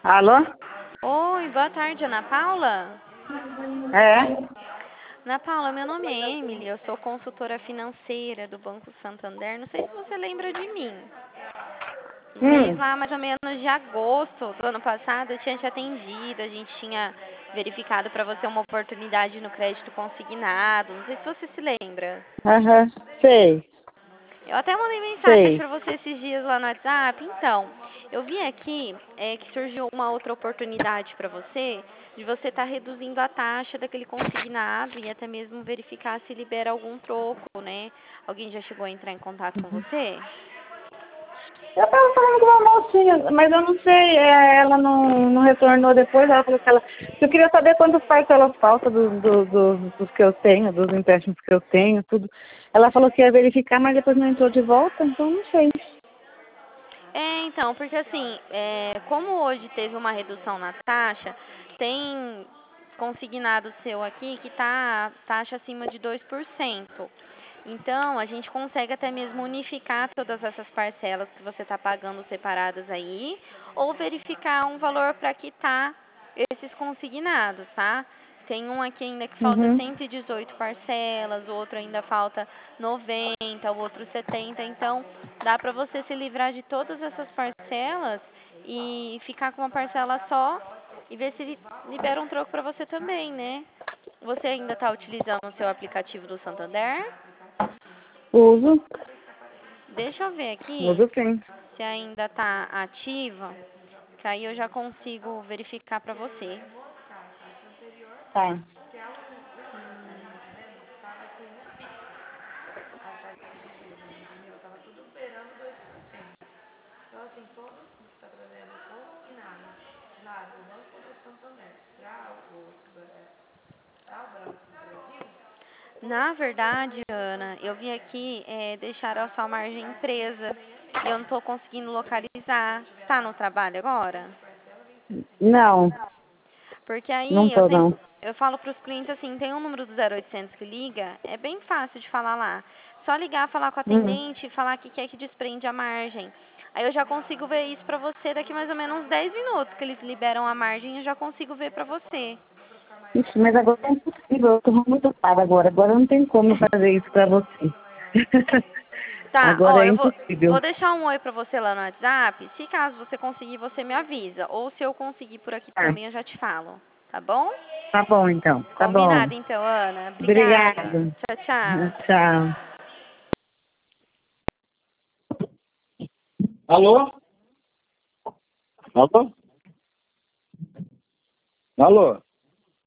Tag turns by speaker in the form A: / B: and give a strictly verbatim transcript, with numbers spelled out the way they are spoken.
A: Alô?
B: Oi, boa tarde, Ana Paula.
A: É?
B: Ana Paula, meu nome é Emily, eu sou consultora financeira do Banco Santander. Não sei se você lembra de mim. Mês
A: Hum.
B: lá, mais ou menos de agosto do ano passado, eu tinha te atendido, a gente tinha verificado para você uma oportunidade no crédito consignado. Não sei se você se lembra.
A: Aham. Sei.
B: Eu até mandei mensagem
A: Sei.
B: para você esses dias lá no WhatsApp. Então, eu vi aqui é, que surgiu uma outra oportunidade para você, de você estar reduzindo a taxa daquele consignado e até mesmo verificar se libera algum troco, né? Alguém já chegou a entrar em contato com você?
A: Eu tava falando com uma mocinha, mas eu não sei, é, ela não, não retornou depois, ela falou que ela... Eu queria saber quantas parcelas falta do, do, do, dos que eu tenho, dos empréstimos que eu tenho, tudo. Ela falou que ia verificar, mas depois não entrou de volta, então não sei.
B: É, então, porque assim, é, como hoje teve uma redução na taxa, tem consignado seu aqui que tá taxa acima de dois por cento. Então, a gente consegue até mesmo unificar todas essas parcelas que você está pagando separadas aí, ou verificar um valor para quitar esses consignados, tá? Tem um aqui ainda que falta
A: Uhum.
B: cento e dezoito parcelas, o outro ainda falta noventa, o outro setenta. Então, dá para você se livrar de todas essas parcelas e ficar com uma parcela só e ver se libera um troco para você também, né? Você ainda está utilizando o seu aplicativo do Santander?
A: Uso.
B: Deixa eu ver aqui
A: Uso sim.
B: se ainda está ativa, que aí eu já consigo verificar para você.
A: Tá.
B: Na verdade, Ana, eu vim aqui é, deixar a sua margem empresa e eu não estou conseguindo localizar. Está no trabalho agora?
A: Não,
B: Porque
A: não
B: aí eu
A: tô
B: sempre,
A: não.
B: eu falo para os clientes assim, tem um número do zero oitocentos que liga, é bem fácil de falar lá. Só ligar, falar com o
A: Hum.
B: atendente, falar que quer que desprende a margem. Aí eu já consigo ver isso para você daqui mais ou menos uns dez minutos que eles liberam a margem, eu já consigo ver para você.
A: Ixi, mas agora é impossível, eu tô muito ocupada agora. Agora não tem como fazer isso pra você.
B: Tá, ó,
A: Agora é
B: eu vou, vou
A: impossível.
B: deixar um oi pra você lá no WhatsApp. Se caso você conseguir, você me avisa. Ou se eu conseguir por aqui
A: Tá,
B: também, eu já te falo. Tá bom?
A: tá bom então, tá bom.
B: Combinado então, Ana. Obrigada.
A: Obrigada.
B: Tchau, tchau.
A: Tchau.
C: Alô? Alô? Alô?